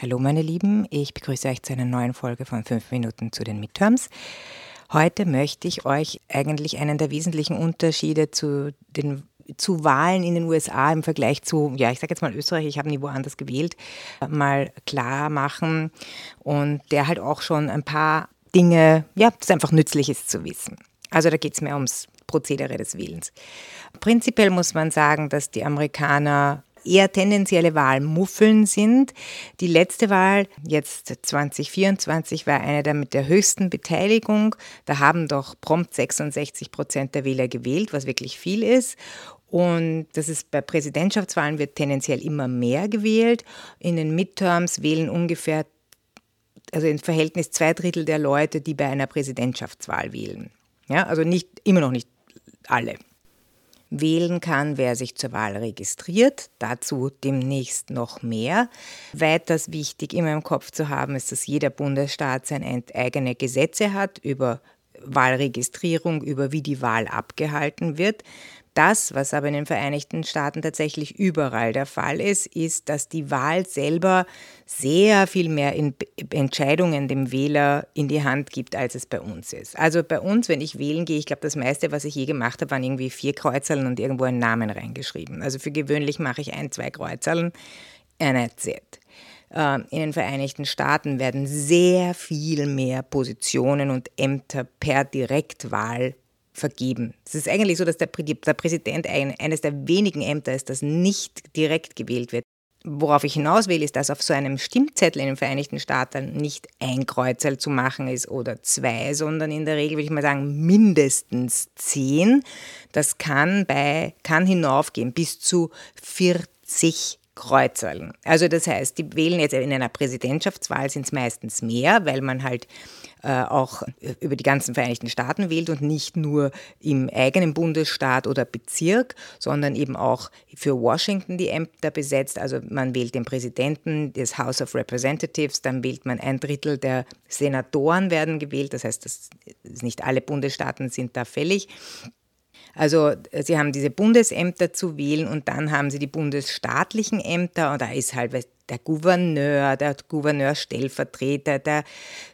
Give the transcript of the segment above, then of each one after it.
Hallo meine Lieben, ich begrüße euch zu einer neuen Folge von 5 Minuten zu den Midterms. Heute möchte ich euch eigentlich einen der wesentlichen Unterschiede zu Wahlen in den USA im Vergleich zu, ich sage jetzt mal Österreich, ich habe nie woanders gewählt, mal klar machen und der halt auch schon ein paar Dinge, das einfach nützlich ist zu wissen. Also da geht es mehr ums Prozedere des Wählens. Prinzipiell muss man sagen, dass die Amerikaner eher tendenzielle Wahlmuffeln sind. Die letzte Wahl, jetzt 2024, war eine der mit der höchsten Beteiligung. Da haben doch prompt 66% der Wähler gewählt, was wirklich viel ist. Und das ist bei Präsidentschaftswahlen wird tendenziell immer mehr gewählt. In den Midterms wählen ungefähr, also im Verhältnis 2/3 der Leute, die bei einer Präsidentschaftswahl wählen. Ja, also immer noch nicht alle. Wählen kann, wer sich zur Wahl registriert, dazu demnächst noch mehr. Weiters wichtig immer im Kopf zu haben ist, dass jeder Bundesstaat seine eigene Gesetze hat über Wahlregistrierung, über wie die Wahl abgehalten wird. Das, was aber in den Vereinigten Staaten tatsächlich überall der Fall ist, ist, dass die Wahl selber sehr viel mehr Entscheidungen dem Wähler in die Hand gibt, als es bei uns ist. Also bei uns, wenn ich wählen gehe, ich glaube, das meiste, was ich je gemacht habe, waren irgendwie 4 Kreuzerln und irgendwo einen Namen reingeschrieben. Also für gewöhnlich mache ich 1, 2 Kreuzerln, and that's it. In den Vereinigten Staaten werden sehr viel mehr Positionen und Ämter per Direktwahl vergeben. Es ist eigentlich so, dass der Präsident eines der wenigen Ämter ist, das nicht direkt gewählt wird. Worauf ich hinaus will, ist, dass auf so einem Stimmzettel in den Vereinigten Staaten nicht ein Kreuzerl zu machen ist oder 2, sondern in der Regel, würde ich mal sagen, mindestens 10. Das kann hinaufgehen bis zu 40 Kreuzerln. Also das heißt, die wählen jetzt in einer Präsidentschaftswahl sind es meistens mehr, weil man halt auch über die ganzen Vereinigten Staaten wählt und nicht nur im eigenen Bundesstaat oder Bezirk, sondern eben auch für Washington die Ämter besetzt. Also man wählt den Präsidenten des House of Representatives, dann wählt man 1/3 der Senatoren werden gewählt. Das heißt, nicht alle Bundesstaaten sind da fällig. Also sie haben diese Bundesämter zu wählen und dann haben sie die bundesstaatlichen Ämter und da ist halt der Gouverneur-Stellvertreter, der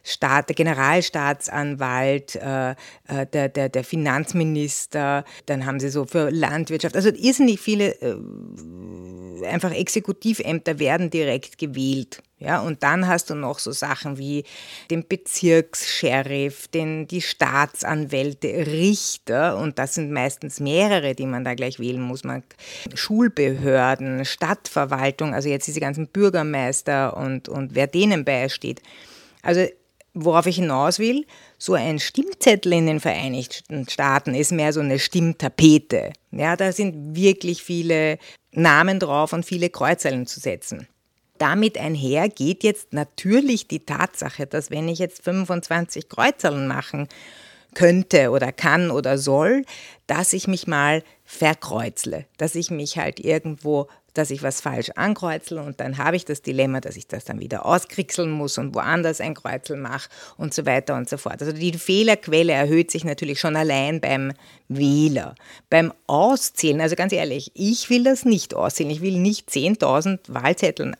Generalstaatsanwalt, der Finanzminister, dann haben sie so für Landwirtschaft, also irrsinnig viele einfach Exekutivämter werden direkt gewählt. Ja, und dann hast du noch so Sachen wie den Bezirkssheriff, die Staatsanwälte, Richter und das sind meistens mehrere, die man da gleich wählen muss. Schulbehörden, Stadtverwaltung, also jetzt diese ganzen Bürgermeister und wer denen beisteht. Also worauf ich hinaus will, so ein Stimmzettel in den Vereinigten Staaten ist mehr so eine Stimmtapete. Ja, da sind wirklich viele Namen drauf und viele Kreuzerlen zu setzen. Damit einher geht jetzt natürlich die Tatsache, dass wenn ich jetzt 25 Kreuzerlen machen könnte oder kann oder soll, dass ich mich mal verkreuzle, dass ich mich halt irgendwo, dass ich was falsch ankreuzel und dann habe ich das Dilemma, dass ich das dann wieder auskriegseln muss und woanders ein Kreuzel mache und so weiter und so fort. Also die Fehlerquelle erhöht sich natürlich schon allein beim Wähler. Beim Auszählen, also ganz ehrlich, ich will das nicht auszählen, ich will nicht 10.000 Wahlzetteln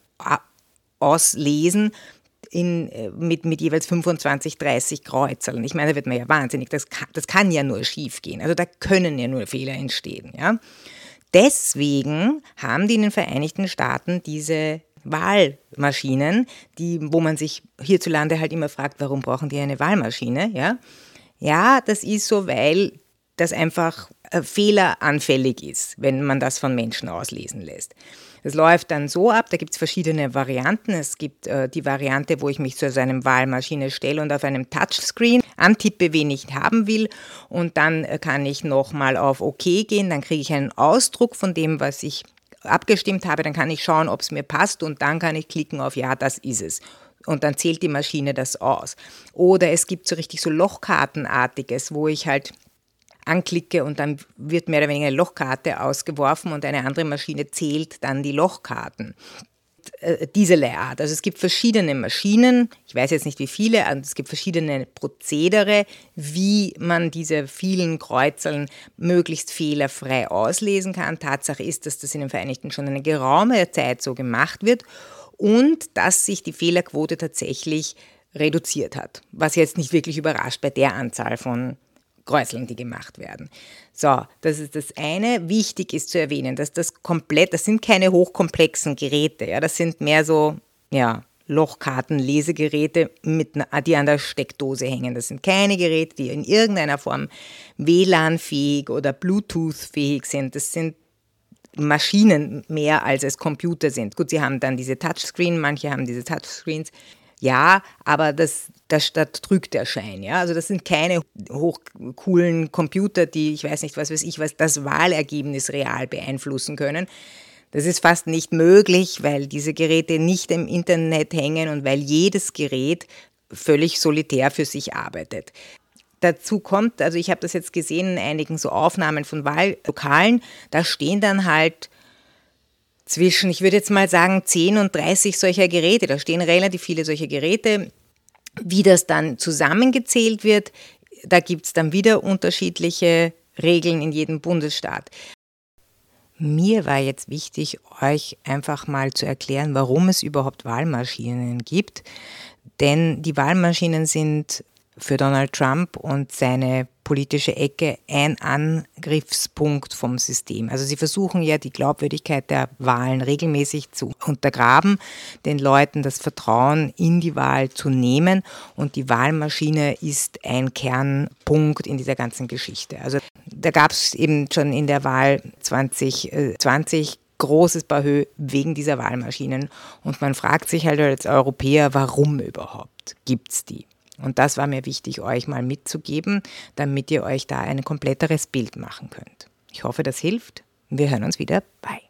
auslesen mit jeweils 25, 30 Kreuzerln. Ich meine, da wird man ja wahnsinnig, das kann ja nur schief gehen. Also da können ja nur Fehler entstehen. Ja? Deswegen haben die in den Vereinigten Staaten diese Wahlmaschinen, wo man sich hierzulande halt immer fragt, warum brauchen die eine Wahlmaschine? Ja, das ist so, weil das einfach fehleranfällig ist, wenn man das von Menschen auslesen lässt. Es läuft dann so ab, da gibt es verschiedene Varianten. Es gibt die Variante, wo ich mich zu so einer Wahlmaschine stelle und auf einem Touchscreen antippe, wen ich haben will. Und dann kann ich nochmal auf OK gehen, dann kriege ich einen Ausdruck von dem, was ich abgestimmt habe. Dann kann ich schauen, ob es mir passt und dann kann ich klicken auf Ja, das ist es. Und dann zählt die Maschine das aus. Oder es gibt so richtig so Lochkartenartiges, wo ich halt anklicke und dann wird mehr oder weniger eine Lochkarte ausgeworfen und eine andere Maschine zählt dann die Lochkarten. Diese Art. Also es gibt verschiedene Maschinen, ich weiß jetzt nicht wie viele, und es gibt verschiedene Prozedere, wie man diese vielen Kreuzerln möglichst fehlerfrei auslesen kann. Tatsache ist, dass das in den Vereinigten schon eine geraume Zeit so gemacht wird. und dass sich die Fehlerquote tatsächlich reduziert hat, was jetzt nicht wirklich überrascht bei der Anzahl von Kräuseln, die gemacht werden. So, das ist das eine. Wichtig ist zu erwähnen, dass das sind keine hochkomplexen Geräte, ja, das sind mehr so, ja, Lochkarten-Lesegeräte, die an der Steckdose hängen. Das sind keine Geräte, die in irgendeiner Form WLAN-fähig oder Bluetooth-fähig sind. Das sind Maschinen mehr, als es Computer sind. Gut, sie haben dann diese Touchscreen, manche haben diese Touchscreens. Ja, aber das trügt der Schein. Ja? Also das sind keine hochcoolen Computer, die, ich weiß nicht, was das Wahlergebnis real beeinflussen können. Das ist fast nicht möglich, weil diese Geräte nicht im Internet hängen und weil jedes Gerät völlig solitär für sich arbeitet. Dazu kommt, also ich habe das jetzt gesehen in einigen so Aufnahmen von Wahllokalen, da stehen dann halt zwischen, ich würde jetzt mal sagen, 10 und 30 solcher Geräte. Da stehen relativ viele solcher Geräte. Wie das dann zusammengezählt wird, da gibt es dann wieder unterschiedliche Regeln in jedem Bundesstaat. Mir war jetzt wichtig, euch einfach mal zu erklären, warum es überhaupt Wahlmaschinen gibt. Denn die Wahlmaschinen sind für Donald Trump und seine politische Ecke ein Angriffspunkt vom System. Also sie versuchen ja, die Glaubwürdigkeit der Wahlen regelmäßig zu untergraben, den Leuten das Vertrauen in die Wahl zu nehmen, und die Wahlmaschine ist ein Kernpunkt in dieser ganzen Geschichte. Also da gab es eben schon in der Wahl 2020 großes Bahö wegen dieser Wahlmaschinen, und man fragt sich halt als Europäer, warum überhaupt gibt es die? Und das war mir wichtig, euch mal mitzugeben, damit ihr euch da ein kompletteres Bild machen könnt. Ich hoffe, das hilft. Wir hören uns wieder. Bye.